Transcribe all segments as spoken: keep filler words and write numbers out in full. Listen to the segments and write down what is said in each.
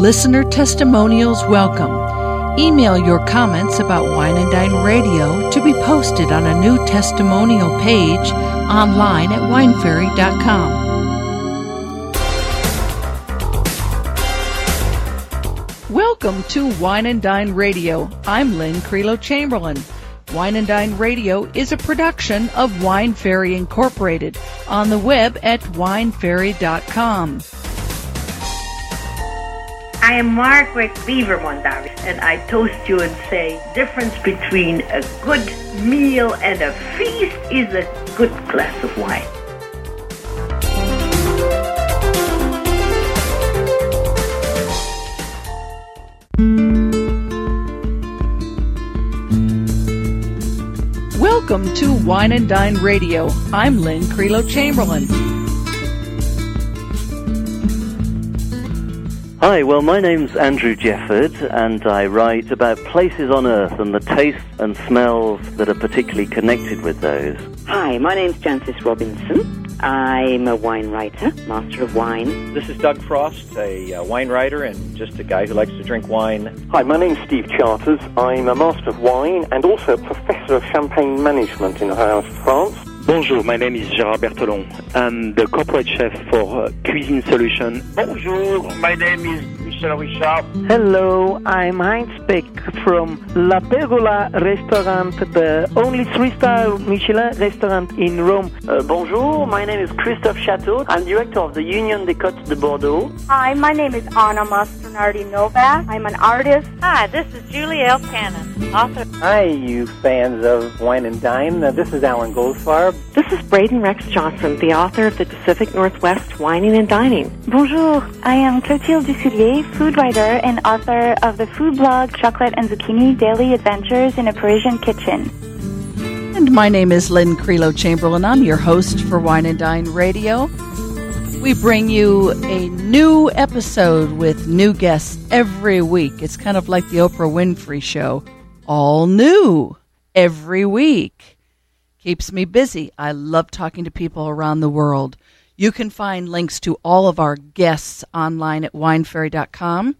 Listener testimonials welcome. Email your comments about Wine and Dine Radio to be posted on a new testimonial page online at wine ferry dot com. Welcome to Wine and Dine Radio. I'm Lynn Creelo Chamberlain. Wine and Dine Radio is a production of Wine Ferry Incorporated on the web at wine ferry dot com. I am Margaret Weaver Mondari, and I toast you and say, difference between a good meal and a feast is a good glass of wine. Welcome to Wine and Dine Radio. I'm Lynn Creelo Chamberlain. Hi, well, my name's Andrew Jefford, and I write about places on Earth and the tastes and smells that are particularly connected with those. Hi, my name's Jancis Robinson. I'm a wine writer, master of wine. This is Doug Frost, a uh, wine writer and just a guy who likes to drink wine. Hi, my name's Steve Charters. I'm a master of wine and also a professor of champagne management in Reims, France. Bonjour, my name is Gérard Bertolon. I'm the corporate chef for uh, Cuisine Solution. Bonjour, my name is Michel Richard. Hello, I'm Heinz Beck from La Pergola restaurant, the only three-star Michelin restaurant in Rome. Uh, bonjour, my name is Christophe Chateau. I'm director of the Union des Côtes de Bordeaux. Hi, my name is Anna Mastronardi Novak. I'm an artist. Hi, this is Julie Elkanen, author. Hi, you fans of Wine and Dine. Uh, this is Alan Goldfarb. This is Braden Rex Johnson, the author of the Pacific Northwest Wining and Dining. Bonjour, I am Clotilde Dussoulier, food writer and author of the food blog Chocolate and Zucchini Daily Adventures in a Parisian Kitchen. And my name is Lynn Creelo Chamberlain. I'm your host for Wine and Dine Radio. We bring you a new episode with new guests every week. It's kind of like the Oprah Winfrey Show. All new every week. Keeps me busy. I love talking to people around the world. You can find links to all of our guests online at wine ferry dot com.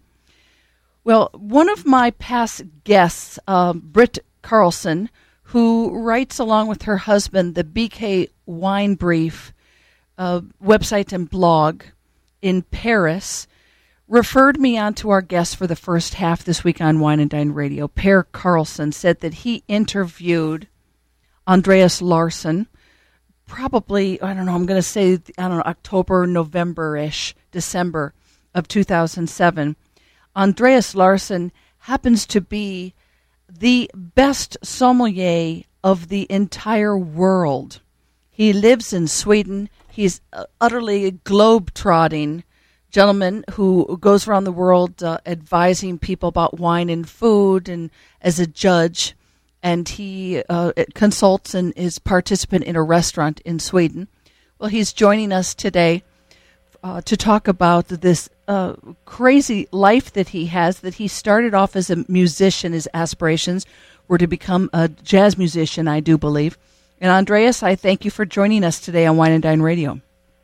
Well, one of my past guests, uh, Britt Carlson, who writes along with her husband the B K Wine Brief uh, website and blog in Paris, referred me on to our guest for the first half this week on Wine and Dine Radio. Per Carlson said that he interviewed Andreas Larsson, probably, I don't know, I'm going to say, I don't know, October, November-ish, December of two thousand seven. Andreas Larsson happens to be the best sommelier of the entire world. He lives in Sweden. He's utterly globe-trotting gentleman who goes around the world uh, advising people about wine and food and as a judge. And he uh, consults and is participant in a restaurant in Sweden. Well, he's joining us today uh, to talk about this uh, crazy life that he has, that he started off as a musician. His aspirations were to become a jazz musician, I do believe. And Andreas, I thank you for joining us today on Wine and Dine Radio.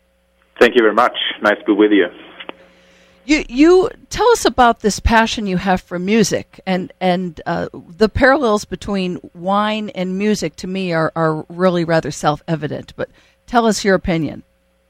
Thank you very much. Nice to be with you. You you tell us about this passion you have for music, and and uh, the parallels between wine and music to me are, are really rather self-evident. But tell us your opinion.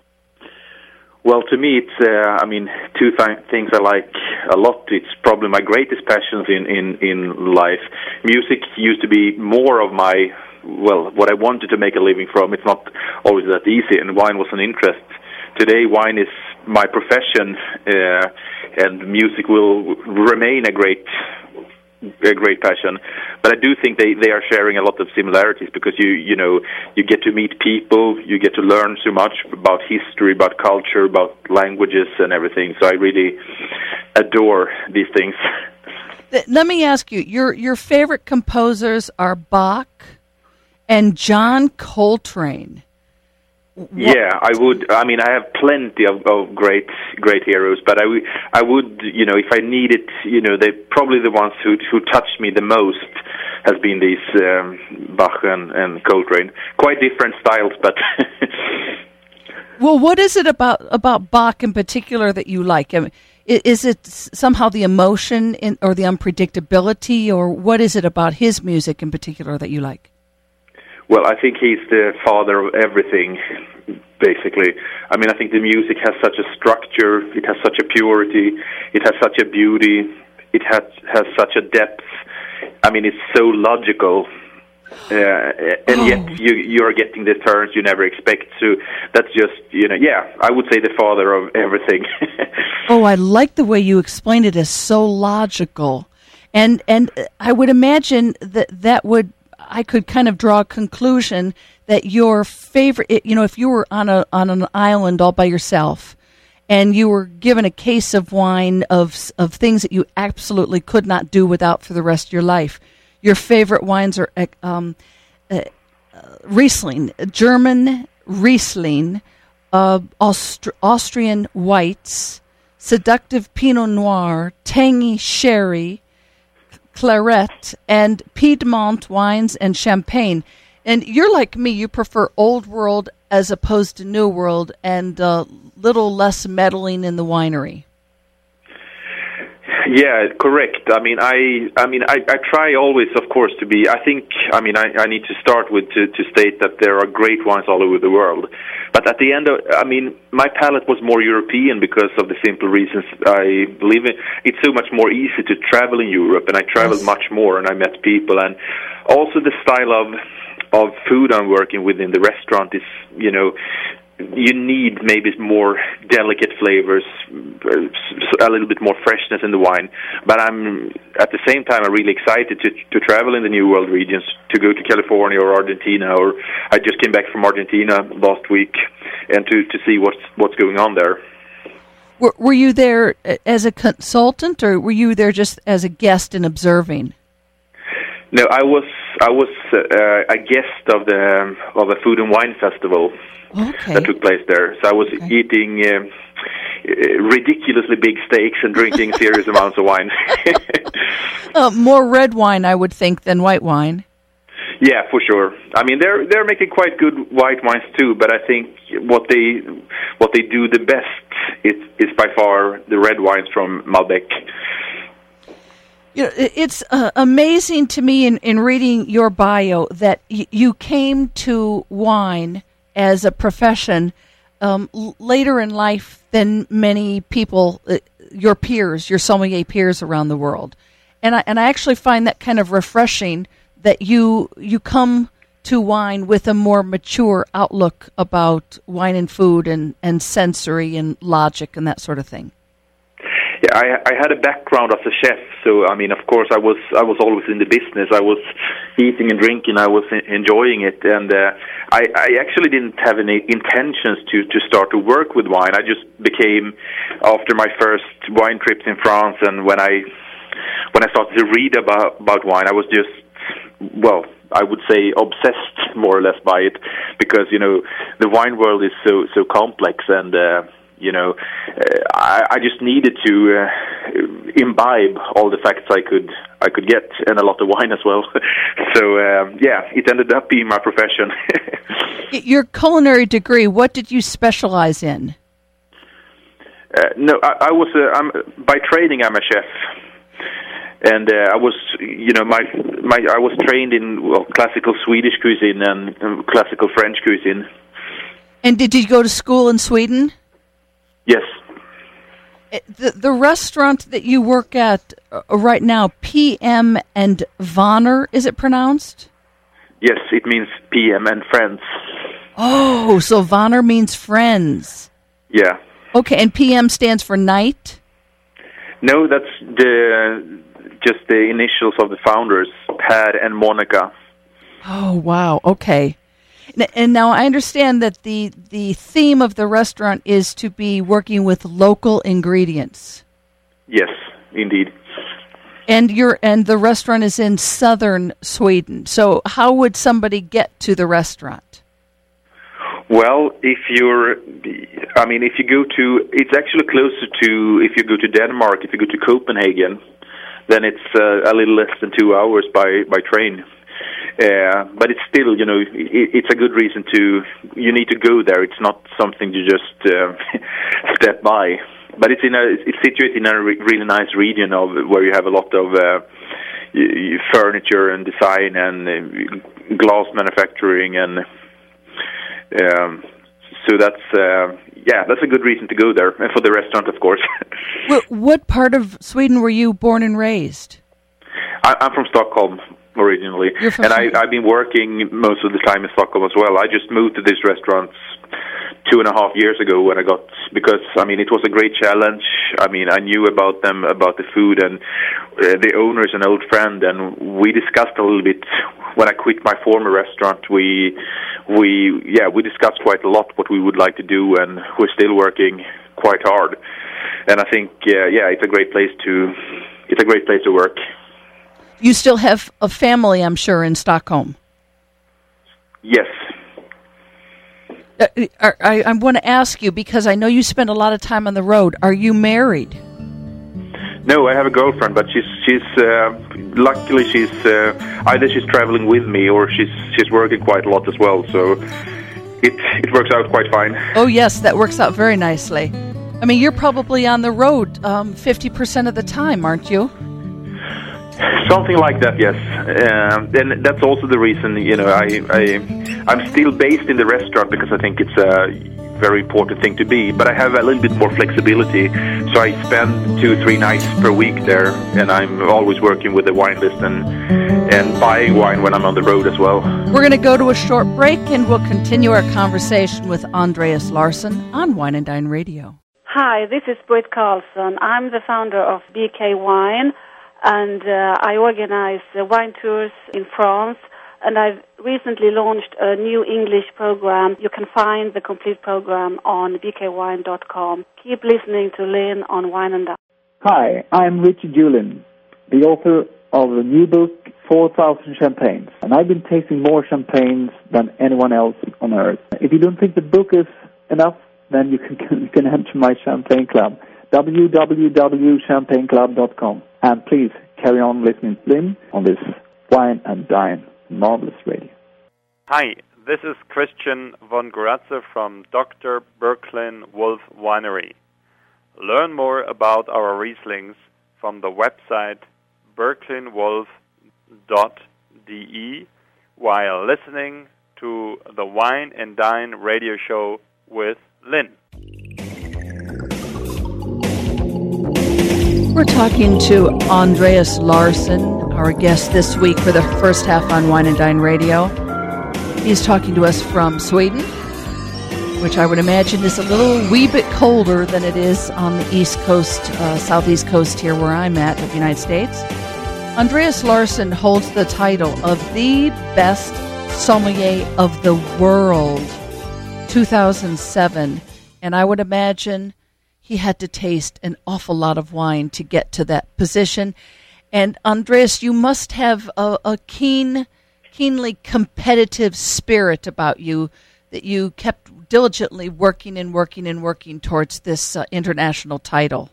Well, to me, it's uh, I mean two th- things I like a lot. It's probably my greatest passions in, in, in life. Music used to be more of my well what I wanted to make a living from. It's not always that easy, and wine was an interest. Today, wine is my profession, uh, and music will remain a great, a great passion. But I do think they, they are sharing a lot of similarities because you you know you get to meet people, you get to learn so much about history, about culture, about languages, and everything. So I really adore these things. Let me ask you: your your favorite composers are Bach and John Coltrane. What? Yeah, I would. I mean, I have plenty of, of great, great heroes, but I, w- I would, you know, if I needed, you know, they probably the ones who who touched me the most has been these um, Bach and, and Coltrane. Quite different styles, but Well, what is it about about Bach in particular that you like? I mean, is it somehow the emotion in, or the unpredictability, or what is it about his music in particular that you like? Well, I think he's the father of everything, basically. I mean, I think the music has such a structure, it has such a purity, it has such a beauty, it has, has such a depth. I mean, it's so logical. Uh, and oh. yet you you're getting the turns you never expect. So that's just, you know, yeah, I would say the father of everything. Oh, I like the way you explained it as so logical. And and I would imagine that that would, I could kind of draw a conclusion that your favorite, you know, if you were on a on an island all by yourself and you were given a case of wine of of things that you absolutely could not do without for the rest of your life, your favorite wines are um, uh, Riesling, German Riesling, uh, Aust- Austrian whites, seductive Pinot Noir, tangy sherry, Claret, and Piedmont wines and Champagne. And you're like me, you prefer old world as opposed to new world and a uh, little less meddling in the winery. Yeah, correct. I mean, I, I mean, I, I try always, of course, to be. I think, I mean, I, I need to start with to, to state that there are great wines all over the world. But at the end of, I mean, my palate was more European because of the simple reasons I live in. It's so much more easy to travel in Europe, and I traveled yes. much more, and I met people, and also the style of of food I'm working with in the restaurant is, you know. You need maybe more delicate flavors, a little bit more freshness in the wine. But I'm, at the same time, I'm really excited to to travel in the New World regions, to go to California or Argentina, or I just came back from Argentina last week, and to, to see what's, what's going on there. Were, were you there as a consultant, or were you there just as a guest and observing? No, I was I was uh, a guest of the of a food and wine festival. Okay. That took place there. So I was okay. eating um, uh, ridiculously big steaks and drinking serious amounts of wine. uh, more red wine, I would think, than white wine. Yeah, for sure. I mean, they're they're making quite good white wines too. But I think what they what they do the best is is by far the red wines from Malbec. You know, it's uh, amazing to me in, in reading your bio that y- you came to wine as a profession um, l- later in life than many people, uh, your peers, your sommelier peers around the world. And I, and I actually find that kind of refreshing that you you come to wine with a more mature outlook about wine and food and, and sensory and logic and that sort of thing. Yeah, I, I had a background as a chef, so I mean, of course, I was I was always in the business. I was eating and drinking. I was enjoying it, and uh, I, I actually didn't have any intentions to, to start to work with wine. I just became, after my first wine trips in France, and when I when I started to read about about wine, I was just, well, I would say obsessed more or less by it, because you know the wine world is so so complex, and uh, you know uh, I, I just needed to uh, imbibe all the facts I could I could get, and a lot of wine as well. So um, yeah, it ended up being my profession. Your culinary degree, what did you specialize in? Uh, no, I, I was uh, I'm by training I'm a chef. And uh, I was, you know, my my I was trained in well, classical Swedish cuisine and um, classical French cuisine. And did you go to school in Sweden? Yes. The the restaurant that you work at uh, right now, P M and Vanner, is it pronounced? Yes, it means P M and friends. Oh, so Vanner means friends. Yeah. Okay, and P M stands for night? No, that's the just the initials of the founders, Per and Monica. Oh, wow. Okay. And now I understand that the the theme of the restaurant is to be working with local ingredients. Yes, indeed. And you're and the restaurant is in southern Sweden. So how would somebody get to the restaurant? Well, if you're, I mean, if you go to, it's actually closer to, if you go to Denmark, if you go to Copenhagen, then it's uh, a little less than two hours by, by train. Uh, but it's still, you know, it, it's a good reason to, you need to go there. It's not something to just uh, step by. But it's in a, it's situated in a re- really nice region of where you have a lot of uh, furniture and design and uh, glass manufacturing, and um, so that's uh, yeah, that's a good reason to go there, and for the restaurant, of course. Well, what part of Sweden were you born and raised? I, I'm from Stockholm originally, and I, I've been working most of the time in Stockholm as well. I just moved to this restaurant two and a half years ago when I got, because, I mean, it was a great challenge. I mean, I knew about them, about the food, and uh, the owner is an old friend, and we discussed a little bit. When I quit my former restaurant, we, we, yeah, we discussed quite a lot what we would like to do, and we're still working quite hard. And I think, uh, yeah, it's a great place to, it's a great place to work. You still have a family, I'm sure, in Stockholm. Yes. Uh, I, I want to ask you, because I know you spend a lot of time on the road. Are you married? No, I have a girlfriend, but she's she's uh, luckily she's uh, either she's traveling with me or she's she's working quite a lot as well. So it it works out quite fine. Oh yes, that works out very nicely. I mean, you're probably on the road um, fifty percent of the time, aren't you? Something like that, yes. Um, and that's also the reason, you know, I, I, I'm still based in the restaurant because I think it's a very important thing to be, but I have a little bit more flexibility. So I spend two, three nights per week there, and I'm always working with the wine list and, and buying wine when I'm on the road as well. We're going to go to a short break, and we'll continue our conversation with Andreas Larsson on Wine and Dine Radio. Hi, this is Britt Carlson. I'm the founder of B K Wine, and uh, I organize uh, wine tours in France, and I've recently launched a new English program. You can find the complete program on b k wine dot com. Keep listening to Lynn on Wine and Dine. Hi, I'm Richard Julin, the author of the new book, four thousand Champagnes, and I've been tasting more champagnes than anyone else on earth. If you don't think the book is enough, then you can, you can enter my Champagne Club, w w w dot champagne club dot com. And please carry on listening to Lynn on this Wine and Dine marvelous radio. Hi, this is Christian von Goratze from Doctor Birkelin Wolf Winery. Learn more about our Rieslings from the website birkelin wolf dot d e while listening to the Wine and Dine radio show with Lynn. We're talking to Andreas Larsson, our guest this week for the first half on Wine and Dine Radio. He's talking to us from Sweden, which I would imagine is a little wee bit colder than it is on the east coast, uh, southeast coast here where I'm at of the United States. Andreas Larsson holds the title of the best sommelier of the world, two thousand seven, and I would imagine he had to taste an awful lot of wine to get to that position. And Andreas, you must have a, a keen, keenly competitive spirit about you that you kept diligently working and working and working towards this uh, international title.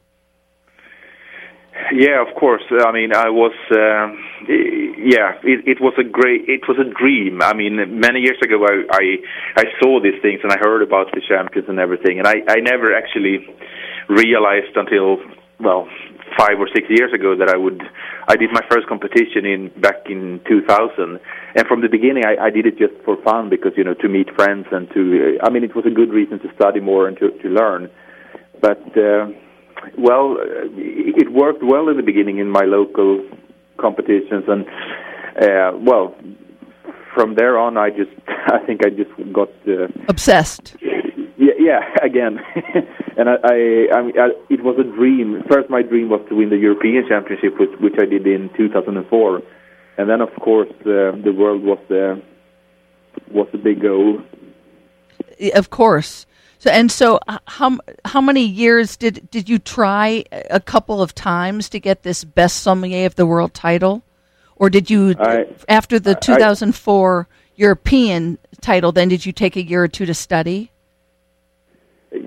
Yeah, of course. I mean, I was, um, yeah, it, it was a great, it was a dream. I mean, many years ago, I, I, I saw these things and I heard about the champions and everything, and I, I never actually realized until, well, five or six years ago that I would, I did my first competition in back in two thousand, and from the beginning, I, I did it just for fun because, you know, to meet friends and to, I mean, it was a good reason to study more and to, to learn, but. Uh, Well, it worked well in the beginning in my local competitions, and uh, well, from there on, I just, I think I just got uh, obsessed. Yeah, yeah, again, and I, I, I, I, it was a dream. First, my dream was to win the European Championship, which, which I did in two thousand four, and then, of course, uh, the world was the was the big goal. Of course. So and so, how how many years did did you try a couple of times to get this best sommelier of the world title, or did you I, after the two thousand four I, European title? Then did you take a year or two to study?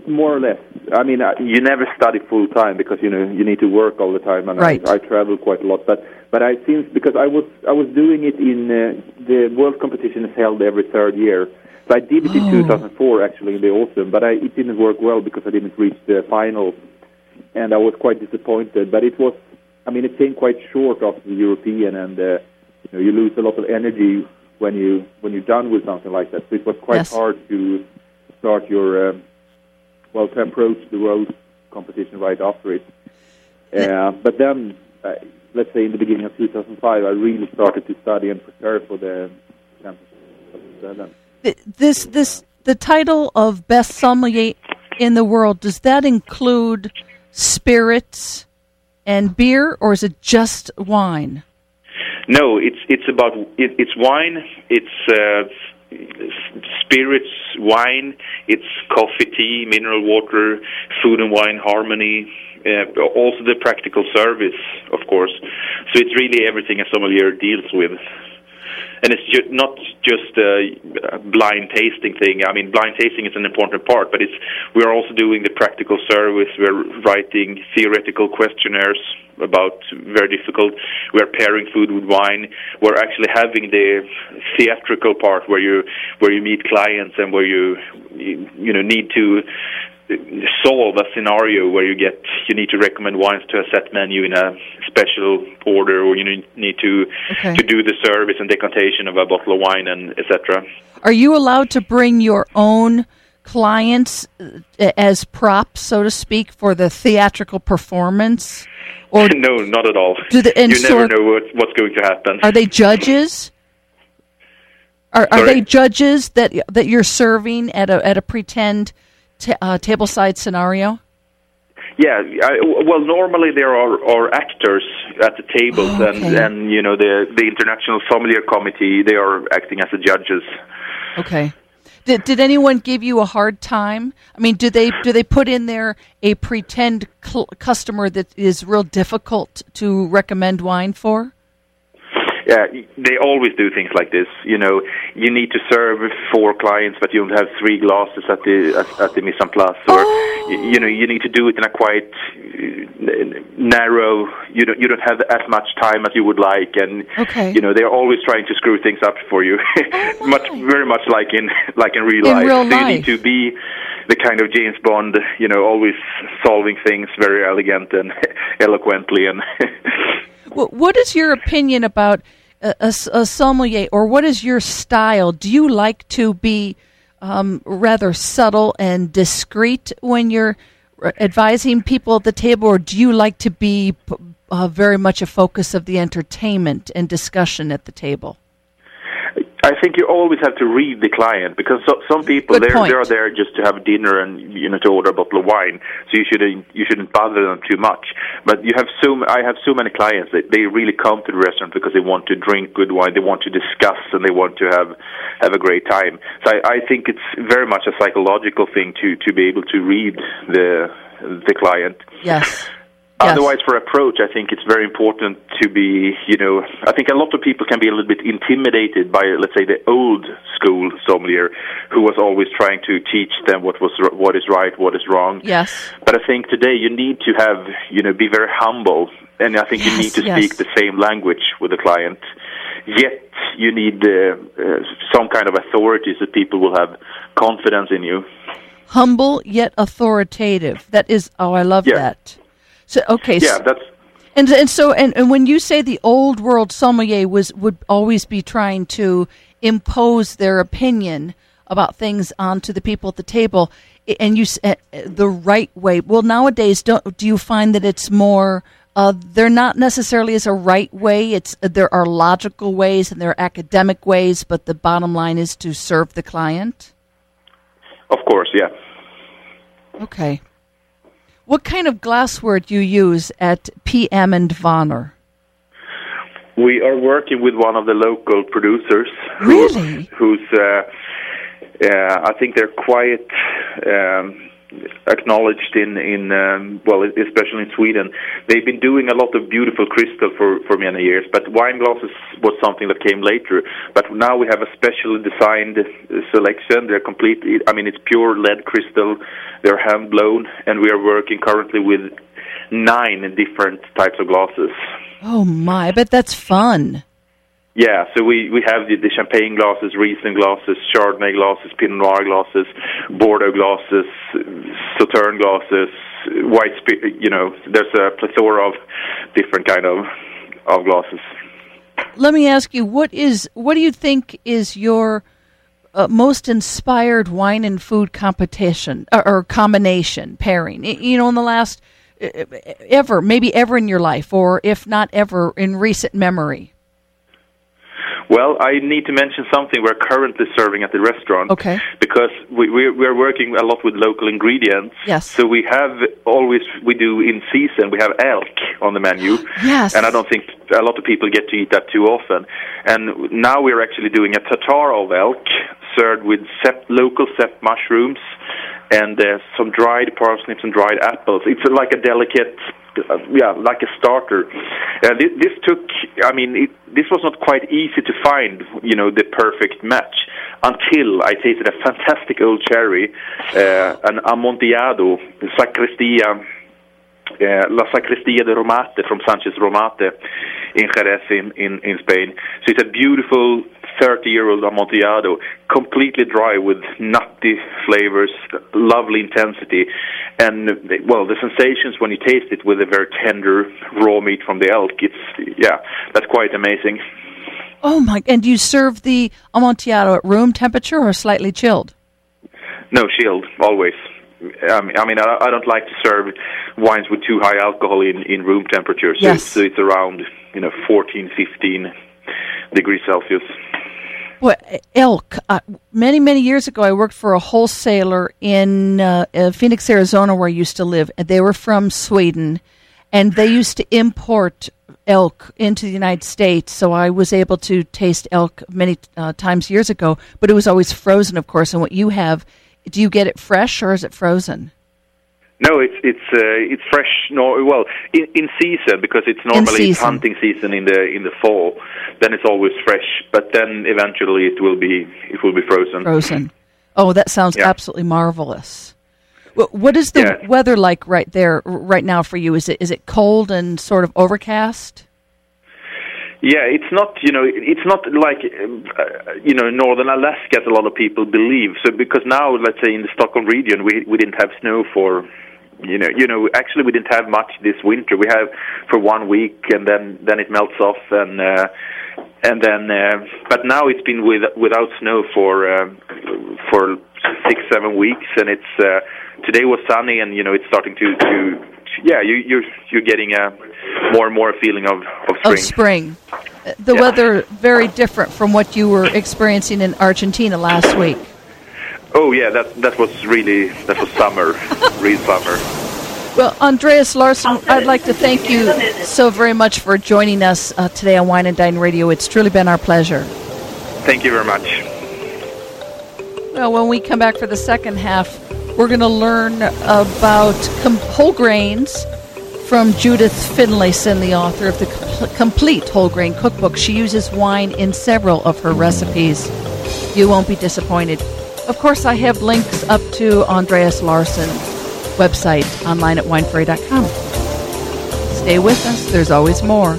more or less. I mean, uh, you never study full time because you know you need to work all the time, and right. I, I travel quite a lot. But but I since because I was I was doing it in uh, the world competition is held every third year. So I did it in oh. two thousand four actually in the autumn, but I, it didn't work well because I didn't reach the final, and I was quite disappointed. But it was, I mean, it came quite short after the European, and uh, you know you lose a lot of energy when you when you're done with something like that. So it was quite yes. hard to start your um, well to approach the world competition right after it. Uh, but then, uh, let's say in the beginning of two thousand five, I really started to study and prepare for the championship. This this the title of best sommelier in the world, does that include spirits and beer, or is it just wine? No, it's it's about it, it's wine, it's uh, spirits, wine, it's coffee, tea, mineral water, food and wine harmony, uh, also the practical service, of course. So it's really everything a sommelier deals with. And it's ju- not just a blind tasting thing. I mean, blind tasting is an important part, but it's we're also doing the practical service. We're writing theoretical questionnaires about very difficult. We're pairing food with wine. We're actually having the theatrical part where you where you meet clients and where you you, you know need to solve a scenario where you get you need to recommend wines to a set menu in a special order, or you need to okay. to do the service and decantation of a bottle of wine, and et cetera. Are you allowed to bring your own clients as props, so to speak, for the theatrical performance? Or no, not at all. Do the, you never know what, what's going to happen. Are they judges? Are, are they judges that that you're serving at a at a pretend T- uh, tableside scenario? Yeah, I, well, normally there are, are actors at the tables, oh, okay. and, and you know the the International Sommelier Committee, they are acting as the judges. Okay. Did did anyone give you a hard time? I mean, do they do they put in there a pretend cl- customer that is real difficult to recommend wine for? Yeah, they always do things like this. You know, you need to serve four clients, but you don't have three glasses at the at, at the mise en place, or oh. you, you know, you need to do it in a quite narrow. You don't you don't have as much time as you would like, and okay. you know they're always trying to screw things up for you. Oh much very much like in like in real in life. Real so life. You need to be the kind of James Bond, you know, always solving things very elegant and eloquently. And what is your opinion about A, a, a sommelier, or what is your style? Do you like to be um, rather subtle and discreet when you're advising people at the table, or do you like to be uh, very much a focus of the entertainment and discussion at the table? I think you always have to read the client, because so, some people Good they're point. they're there just to have dinner and you know to order a bottle of wine, so you shouldn't you shouldn't bother them too much. But you have so I have so many clients that they really come to the restaurant because they want to drink good wine, they want to discuss, and they want to have have a great time. So I, I think it's very much a psychological thing to to be able to read the the client. Yes. Yes. Otherwise, for approach, I think it's very important to be, you know, I think a lot of people can be a little bit intimidated by, let's say, the old school sommelier who was always trying to teach them what was what is right, what is wrong. Yes. But I think today you need to have, you know, be very humble, and I think yes, you need to yes. speak the same language with the client. Yet you need uh, uh, some kind of authority so people will have confidence in you. Humble yet authoritative. That is, oh, I love yeah. that. So okay, yeah, so, that's and and so and, and when you say the old world sommelier was would always be trying to impose their opinion about things onto the people at the table, and you uh, the right way. Well, nowadays, don't do you find that it's more? Uh, they're not necessarily as a right way. It's uh, there are logical ways and there are academic ways, but the bottom line is to serve the client. Of course, yeah. Okay. What kind of glassware do you use at P M and Vonner? We are working with one of the local producers. Really? Who, who's, uh, uh, I think they're quite um, acknowledged in in um, well, especially in Sweden. They've been doing a lot of beautiful crystal for for many years, but wine glasses was something that came later. But now we have a specially designed selection. They're completely, I mean, it's pure lead crystal. They're hand blown, and we are working currently with nine different types of glasses. Oh my! I bet that's fun. Yeah, so we, we have the, the champagne glasses, Riesling glasses, Chardonnay glasses, Pinot Noir glasses, Bordeaux glasses, Sauterne glasses, white, spe- you know, there's a plethora of different kind of of glasses. Let me ask you, what is what do you think is your uh, most inspired wine and food competition or, or combination pairing? You know, in the last uh, ever, maybe ever in your life, or if not ever in recent memory. Well, I need to mention something we're currently serving at the restaurant. Okay. Because we, we're, we're working a lot with local ingredients. Yes. So we have always, we do in season, we have elk on the menu. Yes. And I don't think a lot of people get to eat that too often. And now we're actually doing a tartare of elk served with sep, local sep mushrooms and uh, some dried parsnips and dried apples. It's like a delicate... Uh, yeah, like a starter. Uh, this, this took, I mean, it, this was not quite easy to find, you know, the perfect match until I tasted a fantastic old cherry, uh, an Amontillado, Sacrestia, uh, La Sacrestia de Romate from Sanchez Romate in Jerez in, in, in Spain. So it's a beautiful thirty-year-old Amontillado, completely dry with nutty flavors, lovely intensity, and, well, the sensations when you taste it with a very tender raw meat from the elk, it's, yeah, that's quite amazing. Oh, my, and do you serve the Amontillado at room temperature or slightly chilled? No, chilled, always. I mean, I, mean, I, I don't like to serve wines with too high alcohol in, in room temperature, so, yes. it's, so it's around, you know, fourteen, fifteen degrees Celsius. Well, elk. Uh, many, many years ago, I worked for a wholesaler in uh, uh, Phoenix, Arizona, where I used to live. They were from Sweden, and they used to import elk into the United States, so I was able to taste elk many uh, times years ago, but it was always frozen, of course. And what you have, do you get it fresh, or is it frozen? No, it's it's uh, it's fresh. No, well, in, in season, because it's normally it's hunting season in the in the fall. Then it's always fresh, but then eventually it will be it will be frozen. Frozen. Oh, that sounds yeah. absolutely marvelous. What is the yeah. weather like right there right now for you? Is it is it cold and sort of overcast? Yeah, it's not, you know, it's not like, uh, you know, northern Alaska, as a lot of people believe. So because now, let's say in the Stockholm region, we we didn't have snow for, you know, you know, actually we didn't have much this winter. We have for one week, and then, then it melts off, and uh, and then, uh, but now it's been with, without snow for uh, for six, seven weeks, and it's uh, today was sunny, and you know, it's starting to. to Yeah, you, you're you're getting a more and more feeling of, of spring. Of spring. The yeah. weather very different from what you were experiencing in Argentina last week. Oh yeah, that that was really that was summer, real summer. Well, Andreas Larsson, I'd like to thank you so very much for joining us uh, today on Wine and Dine Radio. It's truly been our pleasure. Thank you very much. Well, when we come back for the second half, we're going to learn about com- whole grains from Judith Finlayson, the author of the Com- Complete Whole Grain Cookbook. She uses wine in several of her recipes. You won't be disappointed. Of course, I have links up to Andreas Larsson's website online at wine fairy dot com. Stay with us. There's always more.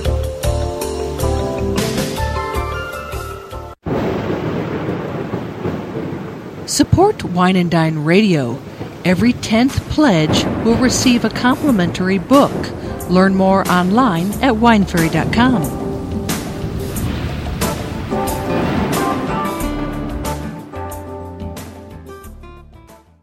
Support Wine and Dine Radio. Every tenth pledge will receive a complimentary book. Learn more online at wine fairy dot com.